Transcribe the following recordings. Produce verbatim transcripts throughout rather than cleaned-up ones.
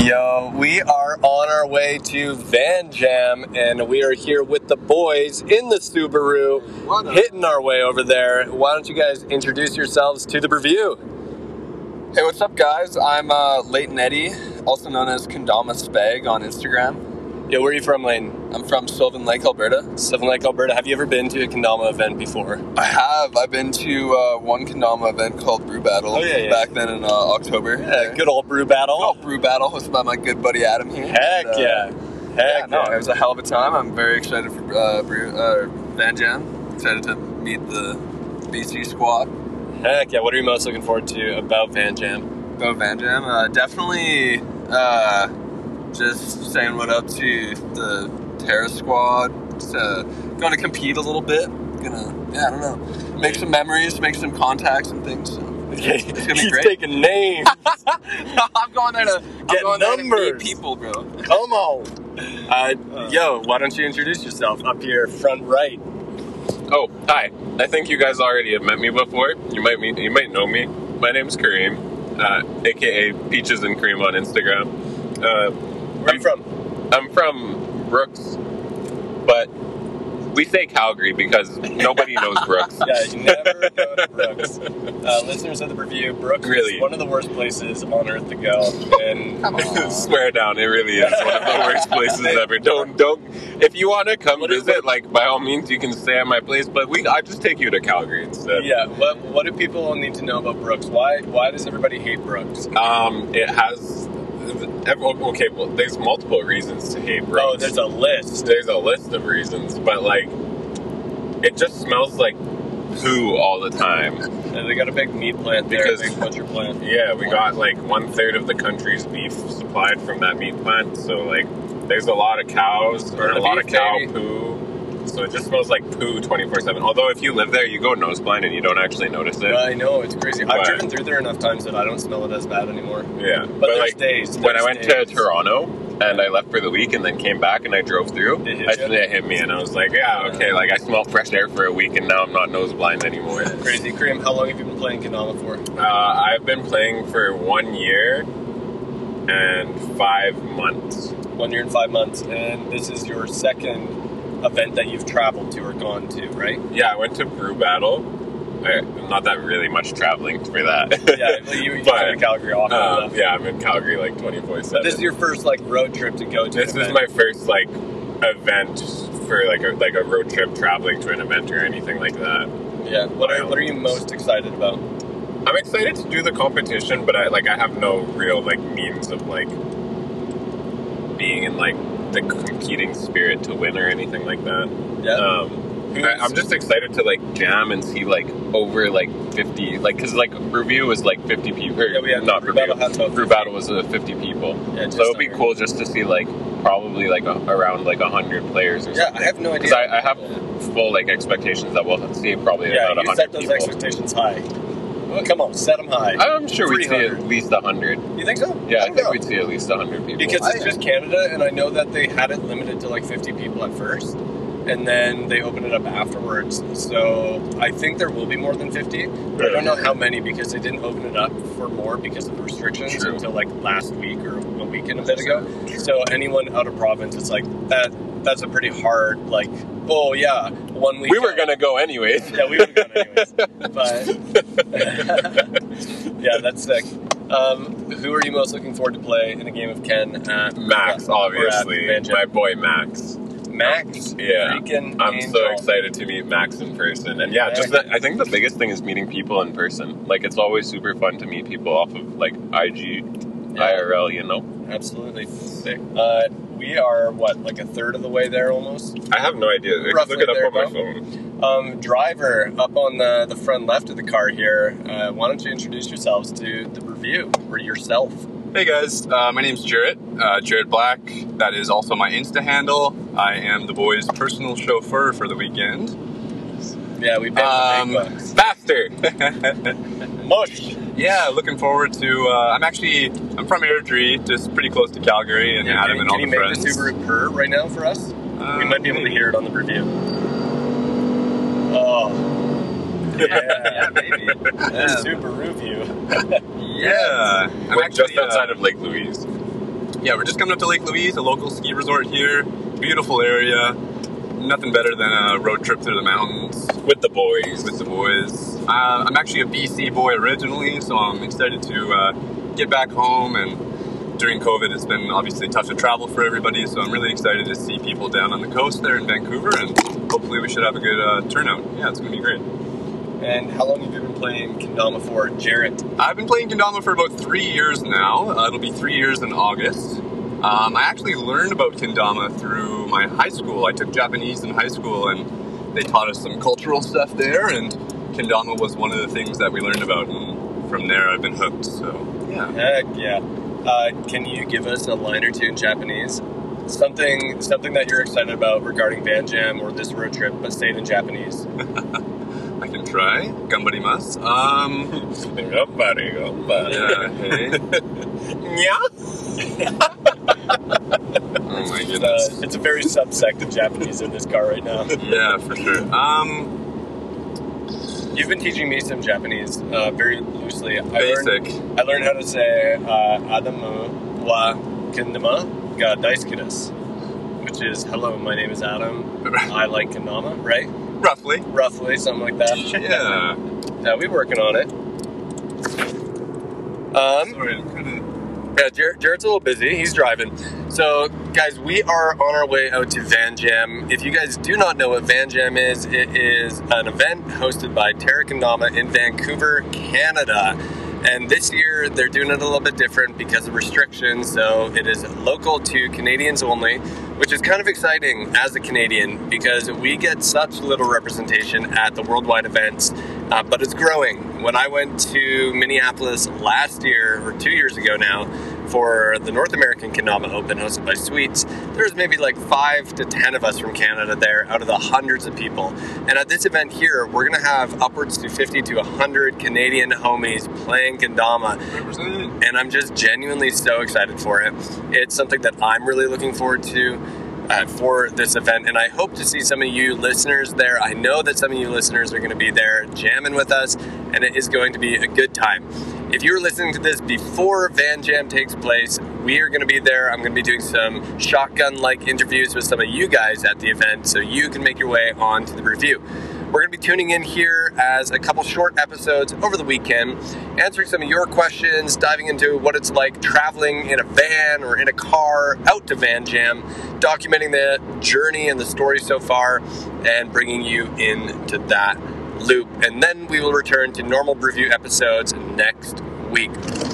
Yo, we are on our way to Van Jam, and we are here with the boys in the Subaru, hitting our way over there. Why don't you guys introduce yourselves to the review? Hey, what's up, guys? I'm uh, Leighton Eddy, also known as Kendama Spag on Instagram. Yo, where are you from, Leighton? I'm from Sylvan Lake, Alberta. Sylvan Lake, Alberta. Have you ever been to a Kendama event before? I have. I've been to uh, one Kendama event called Brew Battle oh, yeah, yeah. back then in uh, October. Yeah, good old Brew Battle. Good old Brew Battle hosted by my good buddy Adam here. Heck and, uh, yeah. Heck yeah. No, yeah. it was a hell of a time. I'm very excited for uh, Brew, uh, Van Jam. Excited to meet the B C squad. Heck yeah. What are you most looking forward to about Van Jam? About Van Jam? Uh, definitely uh, just saying what up to the Terra squad. Just uh, going to compete a little bit. Gonna, yeah, I don't know. Make some memories, make some contacts and things. So it's gonna be He's great. taking names. I'm going there to Get I'm going numbers. there to meet people, bro. Come on. Uh, yo, why don't you introduce yourself up here front right? Oh, hi. I think you guys already have met me before. You might meet, you might know me. My name's Kareem, uh, aka Peaches and Cream on Instagram. Uh, Where are you from? I'm from Brooks, but we say Calgary because nobody knows Brooks. Yeah, you never go to Brooks. Uh, listeners of the review, Brooks Really? is one of the worst places on earth to go. And Come on. Swear down, it really is one of the worst places ever. Don't, don't. If you want to come What do- visit, like by all means, you can stay at my place. But we, I just take you to Calgary instead. yeah, what what do people need to know about Brooks? Why why does everybody hate Brooks? Um, it has. Okay, well, there's multiple reasons to hate Brooks. Oh, there's a list. There's a list of reasons, but like, it just smells like poo all the time. And they got a big meat plant there, Because- a big butcher plant. Yeah, we got like one third of the country's beef supplied from that meat plant, so like, there's a lot of cows Burn and a the lot of beef, cow baby. poo. So it just smells like poo twenty-four seven. Although if you live there, you go nose blind and you don't actually notice it. I know, it's crazy. I've But- driven through there enough times that I don't smell it as bad anymore. Yeah, But, but, there's like days. when I there's went days. to Toronto and I left for the week and then came back and I drove through, It hit I you? it hit me and I was like, yeah, okay, like I smelled fresh air for a week and now I'm not nose blind anymore. Crazy. Kareem, how long have you been playing Kendama for? Uh, I've been playing for one year and five months. One year and five months, and this is your second event that you've traveled to or gone to, right? Yeah, I went to Brew Battle. I, not that really much traveling for that. Yeah, well, you, you But, go to Calgary often Um, enough. yeah, I'm in Calgary like twenty-four seven. This is your first like road trip to go to. This an is event. my first like event for like a like a road trip traveling to an event or anything like that. Yeah. What are what are you most excited about? I'm excited to do the competition, but I like I have no real like means of like being in like the competing spirit to win or anything like that. Yeah. Um, I, I'm just excited to like jam and see like over like fifty, like because like review was like fifty people. Yeah, we had not Brew review. Battle had about Brew Battle was uh, fifty people. Yeah, just so it'd be under. cool just to see like probably like a, around like a hundred players or Yeah, something. I have no idea. Because I, I have full like expectations that we'll see probably Yeah, about a you set hundred those people. expectations high. Well, come on, set them high. I'm sure we'd see three hundred. at least a hundred. You think so? Yeah, I, don't think know. we'd see at least a hundred people. Because it's I- just Canada, and I know that they had it limited to like fifty people at first, and then they opened it up afterwards. So I think there will be more than fifty, but I don't know how many because they didn't open it up for more because of the restrictions True. until like last week or a week and a bit ago. So anyone out of province, it's like that. That's a pretty hard like. Oh yeah, one week. we were gonna go anyways. Yeah, we would have gone anyways. But yeah, that's sick. Um, who are you most looking forward to play in a game of Ken at Max, or at obviously, Van Jam? my boy Max. Max, Yeah, freaking I'm angel. so excited to meet Max in person. And yeah, just the, I think the biggest thing is meeting people in person. Like it's always super fun to meet people off of like I G, Yeah. I R L. You know, Absolutely. sick. Uh, we are what, like a third of the way there almost. I have no idea. I can Roughly look it up there, on my bro. phone. Um, driver up on the, the front left of the car here. Uh, why don't you introduce yourselves to the review or yourself? Hey guys, uh, my name's Jarrett, uh, Jarrett Black. That is also my Insta handle. I am the boys' personal chauffeur for the weekend. Yeah, we paid Um, the big bucks. Faster. Mush. Yeah, looking forward to. Uh, I'm actually I'm from Airdrie, just pretty close to Calgary, and Yeah, Adam can, and all can you the make friends. the Subaru purr right now for us? Uh, We might be able to hear it on the review. Oh. Yeah, maybe. The Subaru view. Yeah, I'm We're actually just outside uh, of Lake Louise. yeah, we're just coming up to Lake Louise, a local ski resort here. Beautiful area. Nothing better than a road trip through the mountains With the boys. with the boys. Uh, I'm actually a B C boy originally, so I'm excited to uh, get back home. And during COVID, it's been obviously tough to travel for everybody, so I'm really excited to see people down on the coast there in Vancouver, and hopefully we should have a good uh, turnout. Yeah, it's going to be great. And how long have you been playing kendama for, Jarrett? I've been playing kendama for about three years now. Uh, it'll be three years in August. Um, I actually learned about kendama through my high school. I took Japanese in high school, and they taught us some cultural stuff there, and kendama was one of the things that we learned about, and from there I've been hooked, so yeah. Heck yeah. Uh, can you give us a line or two in Japanese? Something something that you're excited about regarding Van Jam or this road trip, but say it in Japanese. I can try. Gambarimasu. Um, Gambari, gambari. yeah, hey. Oh my Uh, goodness. it's a very subsect of Japanese in this car right now. Yeah, for sure. Um, You've been teaching me some Japanese uh, very loosely. I basic. Learned, I learned how to say uh, Adamu wa kendama ga daisuki desu, which is hello, my name is Adam. I like kendama, right? Roughly. Roughly, something like that. Yeah. Yeah, we're working on it. Um, Sorry, I'm kind of... Yeah, Jarrett, Jarrett's a little busy. He's driving. So, guys, we are on our way out to Van Jam. If you guys do not know what Van Jam is, it is an event hosted by Terra Kendama in Vancouver, Canada. And this year, they're doing it a little bit different because of restrictions. So it is local to Canadians only, which is kind of exciting as a Canadian because we get such little representation at the worldwide events, uh, but it's growing. When I went to Minneapolis last year, or two years ago now, for the North American Kendama Open hosted by Sweets, there was maybe like five to ten of us from Canada there out of the hundreds of people. And at this event here, we're gonna have upwards to fifty to one hundred Canadian homies playing Kendama. And I'm just genuinely so excited for it. It's something that I'm really looking forward to uh, for this event. And I hope to see some of you listeners there. I know that some of you listeners are gonna be there jamming with us, and it is going to be a good time. If you're listening to this before Van Jam takes place, we are going to be there. I'm going to be doing some shotgun-like interviews with some of you guys at the event so you can make your way on to the review. We're going to be tuning in here as a couple short episodes over the weekend, answering some of your questions, diving into what it's like traveling in a van or in a car out to Van Jam, documenting the journey and the story so far, and bringing you into that loop. And then we will return to normal review episodes next week.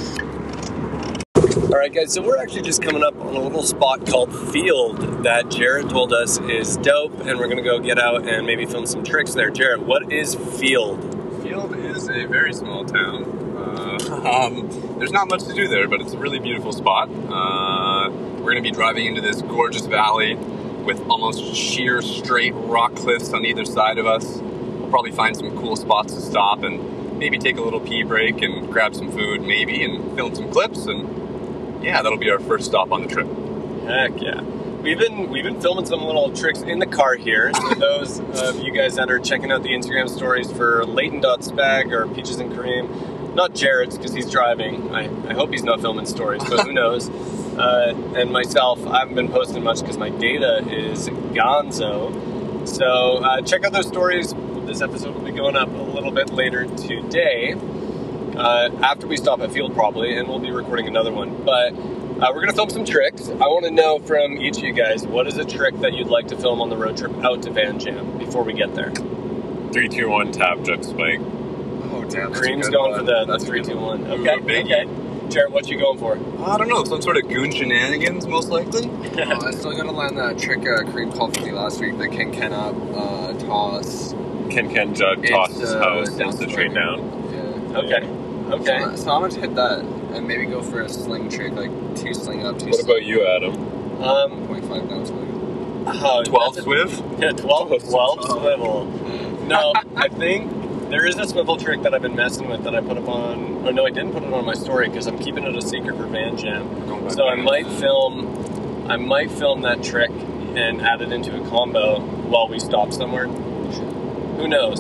Alright guys, so we're actually just coming up on a little spot called Field that Jarrett told us is dope, and we're going to go get out and maybe film some tricks there. Jarrett, what is Field? Field is a very small town. Uh, um, there's not much to do there, but it's a really beautiful spot. Uh, we're going to be driving into this gorgeous valley with almost sheer straight rock cliffs on either side of us. We'll probably find some cool spots to stop and maybe take a little pee break and grab some food maybe and film some clips, and yeah, that'll be our first stop on the trip. Heck yeah. We've been we've been filming some little tricks in the car here. So those of you guys that are checking out the Instagram stories for Leighton.spag or Peaches and Kareem, not Jarrett's because he's driving. I, I hope he's not filming stories, but who knows. Uh, and myself, I haven't been posting much because my data is gonzo. So uh, check out those stories. This episode will be going up a little bit later today, uh, after we stop at Field probably, and we'll be recording another one. But uh, we're going to film some tricks. I want to know from each of you guys, what is a trick that you'd like to film on the road trip out to Van Jam before we get there? Three, two, one, tap, juk, spike. Oh, damn. Kareem's going for the, the three, two, one. Okay, okay. Jared, what you going for? I don't know, some sort of goon shenanigans, most likely. uh, I still gotta land that trick uh, Kareem called for me last week, the Ken Ken up, uh, toss. Ken Ken jug, It's, toss his uh, house, down hits the slope. train down. Yeah. Okay, okay. So, so I'm gonna hit that and maybe go for a sling trick, like two sling up, two What sling about you, Adam? Um, point five down swing. oh, twelve that's a- swiv? Yeah, twelve, twelve swivel. No, I think there is a swivel trick that I've been messing with that I put up on, oh no, I didn't put it on my story because I'm keeping it a secret for Van Jam. So I might film, I might film that trick and add it into a combo while we stop somewhere. Who knows?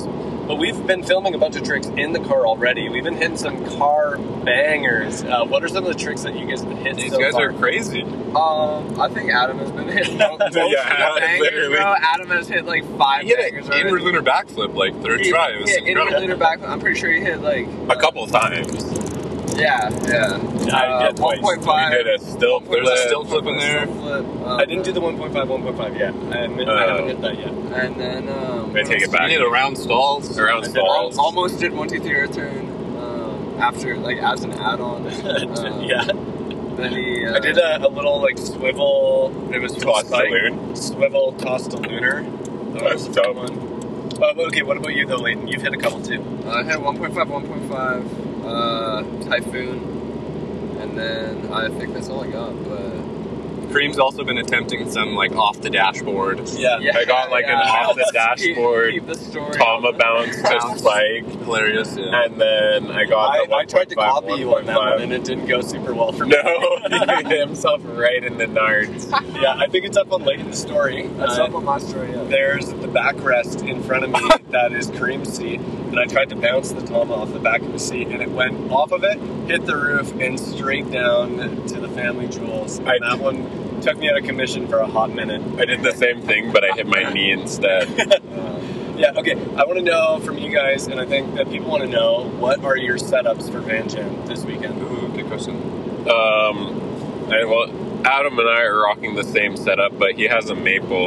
But we've been filming a bunch of tricks in the car already. We've been hitting some car bangers. Uh, what are some of the tricks that you guys have hit These so guys far? are crazy. Um, I think Adam has been hitting most most Yeah, of the bangers, literally. bro. Adam has hit like five He hit bangers an already. inward lunar backflip like third He- try. It was yeah, incredible. inward lunar back. I'm pretty sure he hit like A couple times. yeah, yeah. I did one twice. point We five. did a still There's a flip. still flip in there. Flip, um, I didn't do the one point five, one point five yet. I, admit, I Uh, haven't hit that yet. and then um, I take it back. He did around stalls. Around I did al- stalls. almost did one two three return um, after like as an add-on. Um, yeah. Then he. Uh, I did a, a little like swivel. It was Toss to spike. loon. Swivel toss to lunar. That That's was a dope. fun one. Uh, okay, what about you though, Leighton? You've hit a couple too. Uh, I hit one point five, one point five, uh, Typhoon, and then I think that's all I got. But Kareem's also been attempting some like off the dashboard. Yeah. I got, like, an off the dashboard Keep, keep the story. Tama bounce to Bounce. spike. Hilarious. Yeah. And then I got I, the I tried to one point five, copy you on that one, one and point it didn't go super well for five. me. No, he hit himself right in the nards. Yeah, I think it's up on Leighton's story. That's Uh, up on my story. Yeah. There's the backrest in front of me that is Kareem's seat, and I tried to bounce the Tama off the back of the seat, and it went off of it, hit the roof, and straight down to the family jewels. And I- that one took me out of commission for a hot minute. I did the same thing, but I hit my knee instead. Yeah, okay. I want to know from you guys, and I think that people want to know, what are your setups for Van Jam this weekend? Ooh, good question. Um, I, well, Adam and I are rocking the same setup, but he has a maple.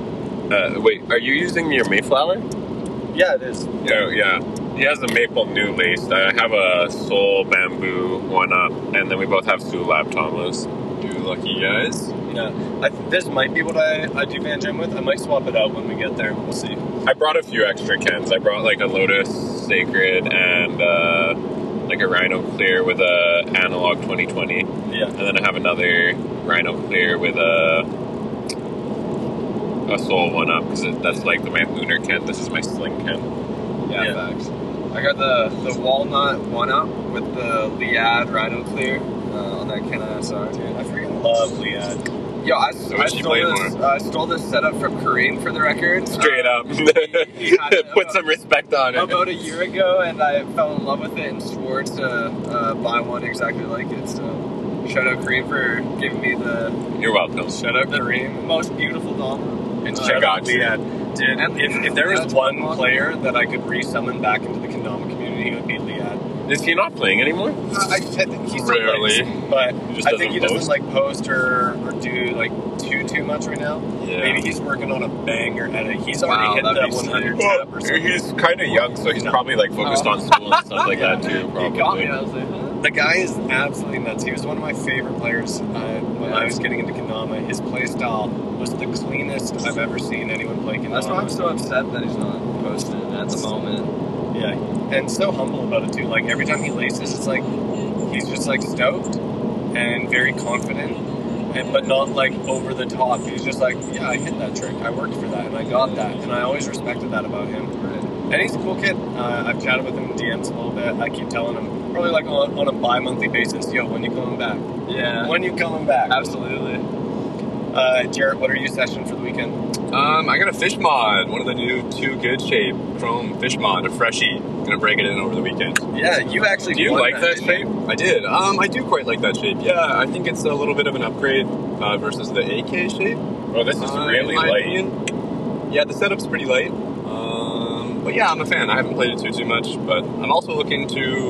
Uh, wait, are you using your Mayflower? Yeah, it is. Yeah, yeah. He has a maple new laced. I have a Soul Bamboo one up, and then we both have Sulab Tamas. You lucky guys. Yeah. I, this might be what I, I do Van Jam with. I might swap it out when we get there. We'll see. I brought a few extra cans. I brought like a Lotus Sacred and uh, like a Rhino Clear with a Analog twenty twenty, Yeah. and then I have another Rhino Clear with a a Soul one up because that's like my lunar can. This is my sling can. Yeah, Yeah. facts. I got the the walnut one up with the Liad Rhino Clear uh, on that Canon S R. Dude, I freaking love Liad. Yo, I, I, wish you stole played this, uh, I stole this setup from Kareem for the record. Straight Uh, up, he had it put some respect on it. about a year ago, and I fell in love with it and swore to uh, buy one exactly like it. So, shout out Kareem for giving me the You're welcome. Shout out Kareem. most beautiful Dom. And Uh, shout got out you. Liad. Dude, And- if, if there was That's one one. player that I could resummon back into the Kendama community, it would be Liad. Is he not playing anymore? I, I think he's still Rarely. plays, but He just I think he doesn't doesn't post? like post or, or do like too too much right now. Yeah. Maybe he's working on a banger edit. He's already Wow, hit that'd that be one hundred sick. tap or something. He's kind of young, so he's No. probably like focused Oh. on school and stuff like Yeah. that too. He got Probably. me. I was like, huh? The guy is absolutely nuts. He was one of my favorite players uh, when Yeah. I was getting into Kendama. His play style was the cleanest I've ever seen anyone play Kendama. That's why I'm so upset that he's not posting at the moment. Yeah, and so humble about it too. Like every time he laces, it's like he's just like stoked and very confident, and but not like over the top. He's just like, yeah, I hit that trick. I worked for that, and I got that, and I always respected that about him. And he's a cool kid. Uh, I've chatted with him in D Ms a little bit. I keep telling him probably like on, on a bi-monthly basis, yo, when you coming back? Yeah. When you coming back? Absolutely. Uh, Jarrett, what are you session for the weekend? Um, I got a fish mod, one of the new Too Good Shape Chrome fish mod, a freshie. Gonna break it in over the weekend. Yeah, you actually. Do you won like that didn't shape? you? I did. Um, I do quite like that shape. Yeah, I think it's a little bit of an upgrade uh, versus the A K shape. Oh, this is uh, really in my light. opinion. Yeah, the setup's pretty light. Um, but yeah, I'm a fan. I haven't played it too too much, but I'm also looking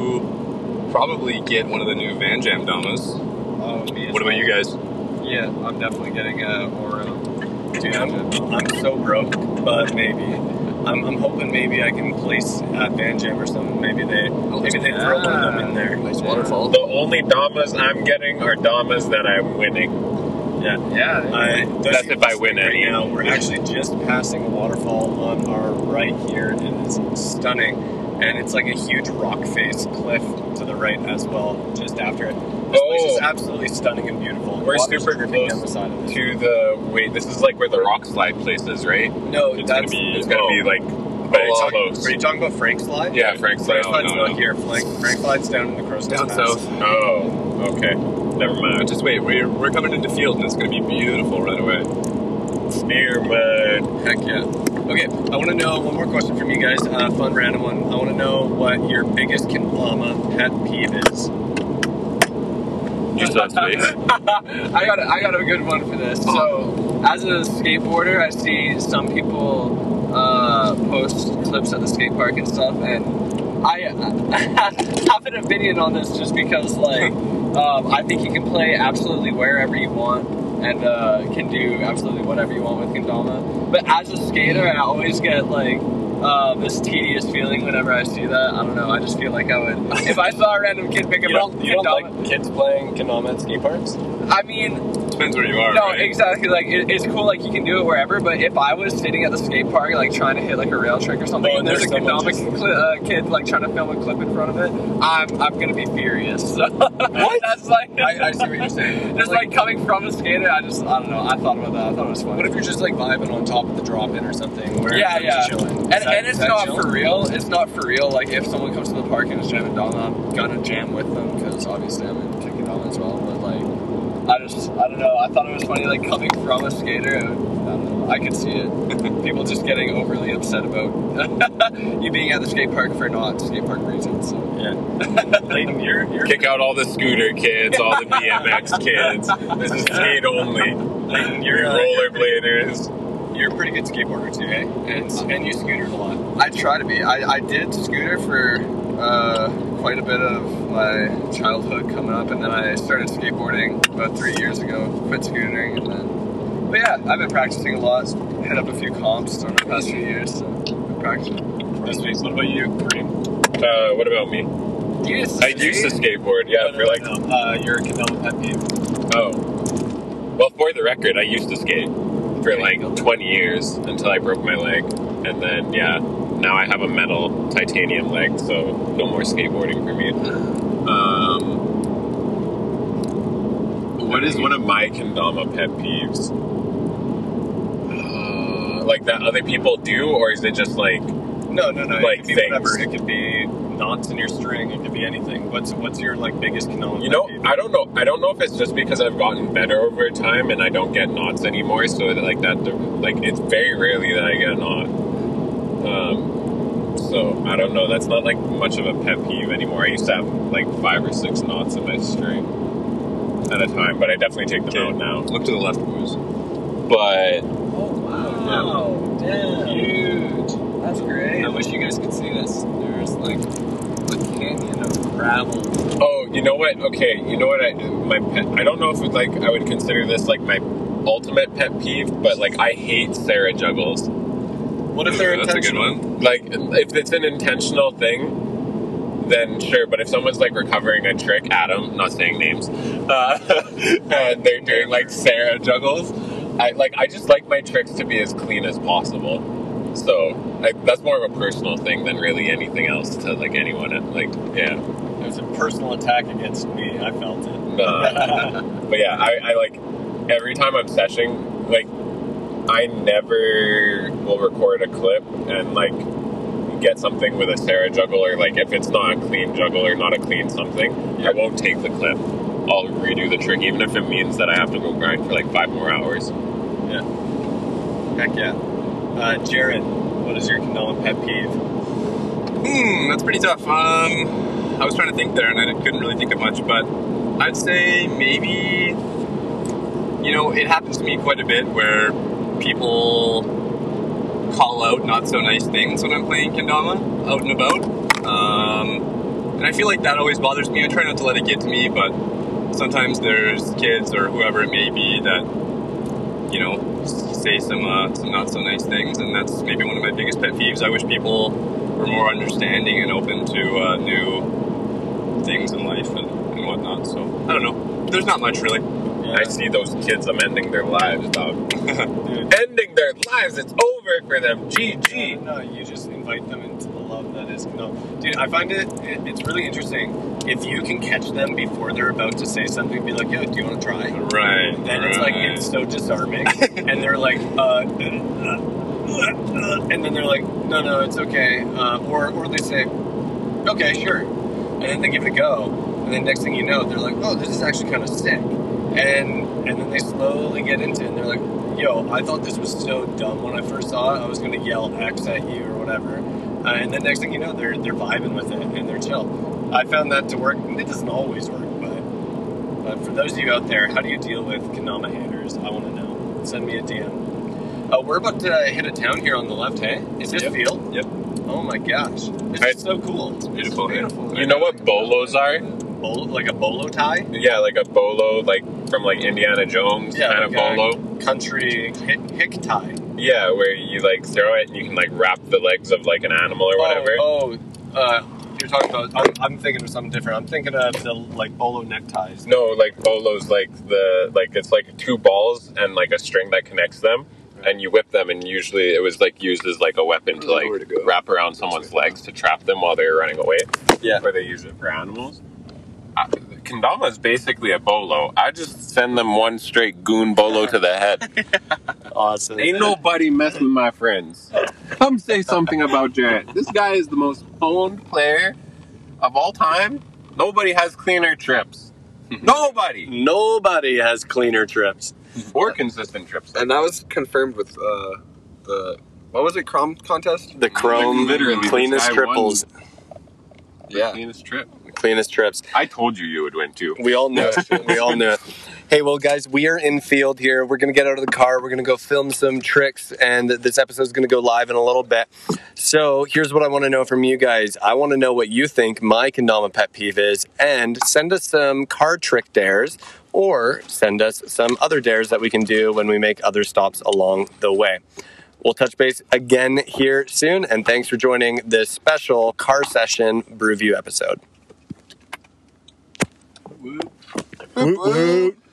to probably get one of the new Van Jam Damas. Oh, me as What about well. you guys? Yeah, I'm definitely getting a Oro. Dude, I'm, I'm so broke, but maybe. I'm, I'm hoping maybe I can place at Van Jam or something. Maybe they maybe they throw one of them in there. Nice waterfall. The only Damas I'm getting are Damas that I'm winning. Yeah. Yeah. I, That's if I win right any. now. We're actually just passing a waterfall on our right here. It is stunning, and it's like a huge rock face cliff to the right as well, just after it. This place is Oh. absolutely stunning and beautiful. We're Water's super dripping close down the side of it. to the wait. This is like where the rock slide place is, right? No, It's that's gonna be. It's oh. gonna be like, but Are you it's talking- close. Are you talking about Frank Slide? Yeah, Frank Slide. Frank No, Slide's no, not no. here. Frank, Frank Slide's down in the Crow's Down Nest south. Pass. Oh, okay. Never But mind. just wait, we're, we're coming into field and it's going to be beautiful right away. Spear mud. Heck yeah. Okay, I want to know one more question from you guys. Uh, fun random one. I want to know what your biggest Kendama pet peeve is. You still have space? I got a, I got a good one for this. So, as a skateboarder, I see some people uh, post clips at the skate park and stuff, and I, I have an opinion on this just because, like, um, I think you can play absolutely wherever you want and uh, can do absolutely whatever you want with kendama. But as a skater, I always get like uh, this tedious feeling whenever I see that. I don't know. I just feel like I would, if I saw a random kid pick up You a don't, you don't kendama. like kids playing kendama at skate parks? I mean, Depends where you are, no, right? exactly. Like it, it's cool. Like you can do it wherever. But if I was sitting at the skate park, like trying to hit like a rail trick or something, Oh, and there's a there's someone kendama just- cli- uh, kid like trying to film a clip in front of it, I'm I'm gonna be furious. So, what? That's like I, I see what you're saying. just like coming from a skater, I just I don't know. I thought about that. I thought it was funny. What if you're just like vibing on top of the drop in or something? Where Yeah, you're yeah. just chilling? Is And, that- and is it's that not chill? for real. It's not for real. Like if someone comes to the park and is jamming Dama, I'm gonna jam with them because obviously I'm in kicking Dama as well. But like, I just I don't know. I thought it was funny. Like coming from a skater, I don't know. I could see it. People just getting overly upset about you being at the skate park for not skate park reasons. So. Yeah. Layton, you're you're Kick out all the scooter kids, all the B M X kids. This is skate only. Layton, you're uh, Rollerbladers. you're a pretty good skateboarder too, eh? And and you scootered a lot. I try to be. I, I did scooter for uh, quite a bit of my childhood coming up, and then I started skateboarding about three years ago. Quit scootering, and then. But yeah, I've been practicing a lot. Hit up a few comps over the past few years. So been practicing. This week, what about you, Kareem? Uh, what about me? You used I used to skateboard, yeah, for like, no, uh, your kendama pet peeve. oh. Well, for the record, I used to skate for like twenty years until I broke my leg. And then, yeah, now I have a metal titanium leg, so no more skateboarding for me. Um, what is one of my kendama pet peeves? Uh, like that other people do, or is it just like, No, no, no. Like it could be things. whatever. It could be knots in your string. It could be anything. What's what's your like biggest kendama? you know, pet peeve? I don't know. I don't know if it's just because I've gotten better over time and I don't get knots anymore. So that, like that, like it's very rarely that I get a knot. Um, so I don't know. That's not like much of a pet peeve anymore. I used to have like five or six knots in my string at a time, but I definitely take them out now. Look to the left, boys. But Oh wow! Damn, huge. That's great. I wish you guys could see this. There's like a canyon of gravel. oh, you know what? Okay, you know what? I my pet. I don't know if it's like I would consider this like my ultimate pet peeve, but like I hate Sarah juggles. What if they're That's a good intentional? one. Like, if it's an intentional thing, then sure. But if someone's like recovering a trick, Adam, not saying names, uh, and they're doing like Sarah juggles, I like. I just like my tricks to be as clean as possible. So I, that's more of a personal thing than really anything else to like anyone. Like, yeah. There's a personal attack against me. I felt it. Uh, but yeah, I, I like every time I'm seshing, like I never will record a clip and like get something with a Sarah juggle, or like if it's not a clean juggle or not a clean something, I won't take the clip. I'll redo the trick, even if it means that I have to go grind for like five more hours. Yeah. Heck yeah. Uh, Jared, what is your kendama pet peeve? Hmm, that's pretty tough. Um, I was trying to think there, and I couldn't really think of much, but I'd say maybe, you know, it happens to me quite a bit where people call out not so nice things when I'm playing kendama out and about. Um, and I feel like that always bothers me. I try not to let it get to me, but sometimes there's kids or whoever it may be that, you know, say some uh, some not so nice things, and that's maybe one of my biggest pet peeves. I wish people were more understanding and open to uh, new things in life and, and whatnot. So I don't know. There's not much really. I see those kids, I'm ending their lives, dog. Dude. Ending their lives, it's over for them. G G. No, no, you just invite them into the love that is. No, dude, I find it, it it's really interesting. If you can catch them before they're about to say something, be like, yo, do you want to try? Right. Then it's like, right. it's so disarming. And they're like, uh, uh, uh, and then they're like, no, no, it's okay. Uh, or, or they say, okay, sure. And then they give it a go. And then next thing you know, they're like, oh, this is actually kind of sick. And and then they slowly get into it, and they're like, yo, I thought this was so dumb when I first saw it. I was going to yell X at you or whatever. Uh, and then next thing you know, they're they're vibing with it, and they're chill. I found that to work. It doesn't always work, but, but for those of you out there, how do you deal with Kendama haters? I want to know. Send me a D M. Uh, we're about to hit a town here on the left, hey? Is this Yep. field? Yep. Oh my gosh. This I- is so cool. It's beautiful, It's yeah. beautiful. You know what bolos are? Bolo, like a bolo tie? Yeah, like a bolo, like from like Indiana Jones kind of like a bolo. country hick, hick tie. Yeah, where you like throw it and you can like wrap the legs of like an animal or whatever. Oh, oh uh, you're talking about, I'm, I'm thinking of something different. I'm thinking of the like bolo neckties. No, like bolos, like the like it's like two balls and like a string that connects them, and you whip them. And usually it was like used as like a weapon to Oh, like where to go. wrap around someone's legs to trap them while they were running away. Yeah. Or they use it for animals. I, Kendama is basically a bolo. I just send them one straight goon bolo to the head. Awesome. Ain't nobody mess with my friends. Come say something about Jarrett. This guy is the most owned player of all time. Nobody has cleaner trips. Nobody. Nobody has cleaner trips. Or consistent trips. And that was confirmed with uh, the, what was it, Chrome contest? The Chrome Like, literally, this cleanest guy triples. Yeah. Cleanest trip. Cleanest trips. I told you you would win too. We all knew it. We all knew it. Hey, well, guys, we are in field here. We're going to get out of the car. We're going to go film some tricks, and this episode is going to go live in a little bit. So here's what I want to know from you guys. I want to know what you think my Kendama pet peeve is, and send us some car trick dares, or send us some other dares that we can do when we make other stops along the way. We'll touch base again here soon, and thanks for joining this special car session Brewview episode. Whoop, whoop.